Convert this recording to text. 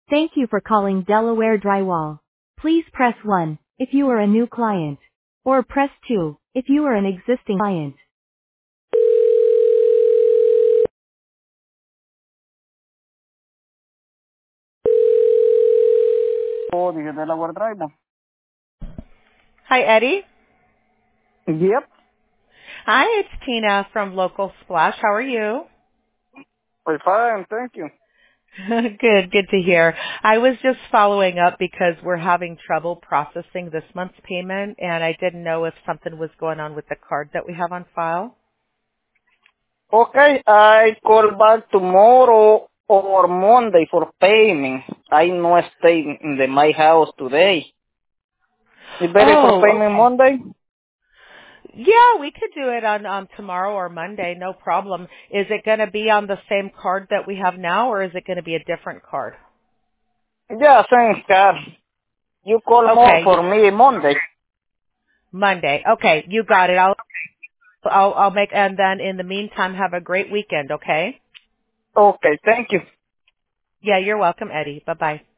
Thank you for calling Delaware Drywall. Please press 1 if you are a new client. Or press 2 if you are an existing client. Oh, dije Delaware Drywall. Hi, Eddie. Yep, Hi, it's Tina from Local Splash. How are you? we're fine, thank you. Good to hear. I was just following up because we're having trouble processing this month's payment, and I didn't know if something was going on with the card that we have on file. Okay, I call back tomorrow or Monday for payment. I no stay in my house today. You better for Oh, payment okay. Monday? Yeah, we could do it on tomorrow or Monday, no problem. Is it going to be on the same card that we have now, or is it going to be a different card? Yeah, thanks, God. You call more Okay, for me Monday. Monday. Okay, you got it. I'll make, and then in the meantime, have a great weekend, okay? Okay, thank you. Yeah, you're welcome, Eddie. Bye-bye.